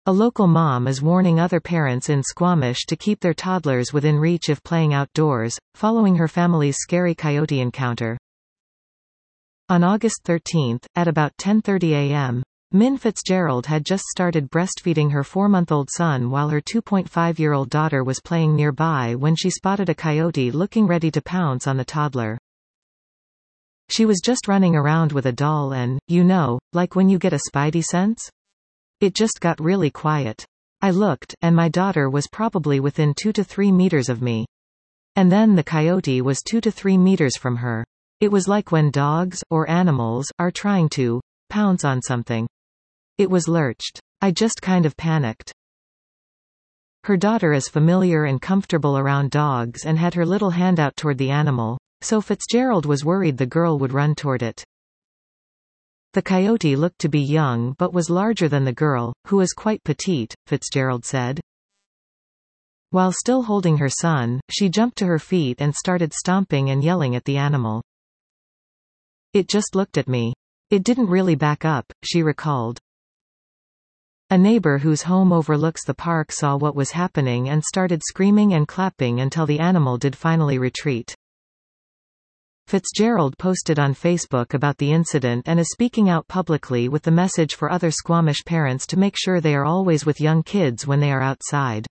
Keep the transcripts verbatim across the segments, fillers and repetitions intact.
A local mom is warning other parents in Squamish to keep their toddlers within reach if playing outdoors, following her family's scary coyote encounter. On August thirteenth, at about ten thirty a m, Min Fitzgerald had just started breastfeeding her four-month-old son while her two point five year old daughter was playing nearby when she spotted a coyote looking ready to pounce on the toddler. She was just running around with a doll and, you know, like when you get a spidey sense? It just got really quiet. I looked, and my daughter was probably within two to three meters of me. And then the coyote was two to three meters from her. It was like when dogs, or animals, are trying to pounce on something. It was lurched. I just kind of panicked. Her daughter is familiar and comfortable around dogs and had her little hand out toward the animal, so Fitzgerald was worried the girl would run toward it. The coyote looked to be young but was larger than the girl, who is quite petite, Fitzgerald said. While still holding her son, she jumped to her feet and started stomping and yelling at the animal. It just looked at me. It didn't really back up, she recalled. A neighbor whose home overlooks the park saw what was happening and started screaming and clapping until the animal did finally retreat. Fitzgerald posted on Facebook about the incident and is speaking out publicly with the message for other Squamish parents to make sure they are always with young kids when they are outside.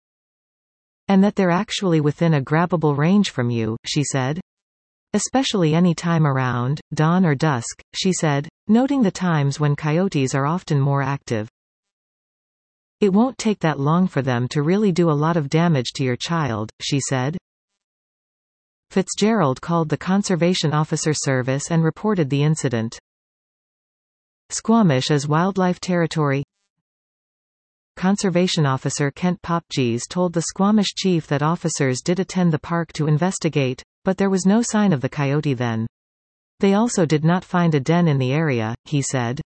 And that they're actually within a grabbable range from you, she said. Especially any time around dawn or dusk, she said, noting the times when coyotes are often more active. It won't take that long for them to really do a lot of damage to your child, she said. Fitzgerald called the Conservation Officer Service and reported the incident. Squamish is wildlife territory. Conservation Officer Kent Popgees told the Squamish chief that officers did attend the park to investigate, but there was no sign of the coyote then. They also did not find a den in the area, he said.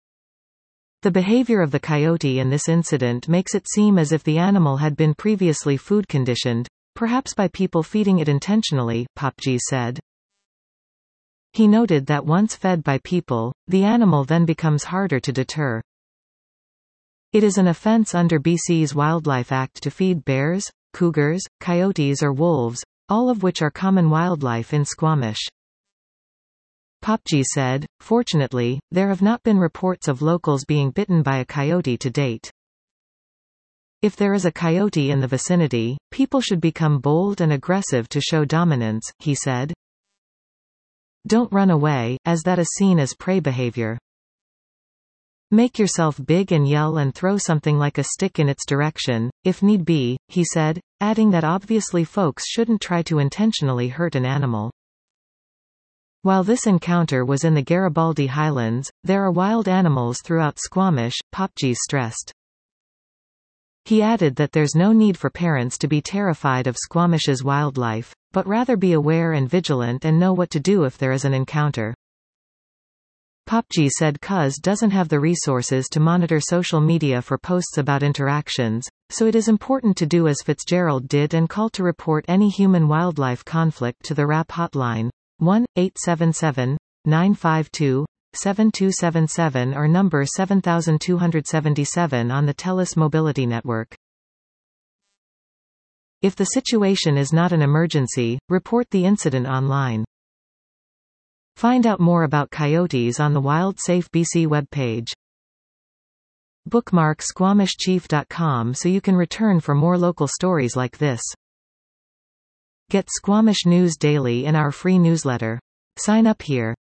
The behavior of the coyote in this incident makes it seem as if the animal had been previously food conditioned, perhaps by people feeding it intentionally, Popgees said. He noted that once fed by people, the animal then becomes harder to deter. It is an offense under B C's Wildlife Act to feed bears, cougars, coyotes or wolves, all of which are common wildlife in Squamish. Popgees said, fortunately, there have not been reports of locals being bitten by a coyote to date. If there is a coyote in the vicinity, people should become bold and aggressive to show dominance, he said. Don't run away, as that is seen as prey behavior. Make yourself big and yell and throw something like a stick in its direction, if need be, he said, adding that obviously folks shouldn't try to intentionally hurt an animal. While this encounter was in the Garibaldi Highlands, there are wild animals throughout Squamish, Popgees stressed. He added that there's no need for parents to be terrified of Squamish's wildlife, but rather be aware and vigilant and know what to do if there is an encounter. Popgees said C U S doesn't have the resources to monitor social media for posts about interactions, so it is important to do as Fitzgerald did and call to report any human-wildlife conflict to the R A P hotline, one eight seven seven, nine five two, seven two seven seven or number seven two seven seven on the TELUS Mobility Network. If the situation is not an emergency, report the incident online. Find out more about coyotes on the Wild Safe B C webpage. Bookmark squamish chief dot com so you can return for more local stories like this. Get Squamish News daily in our free newsletter. Sign up here.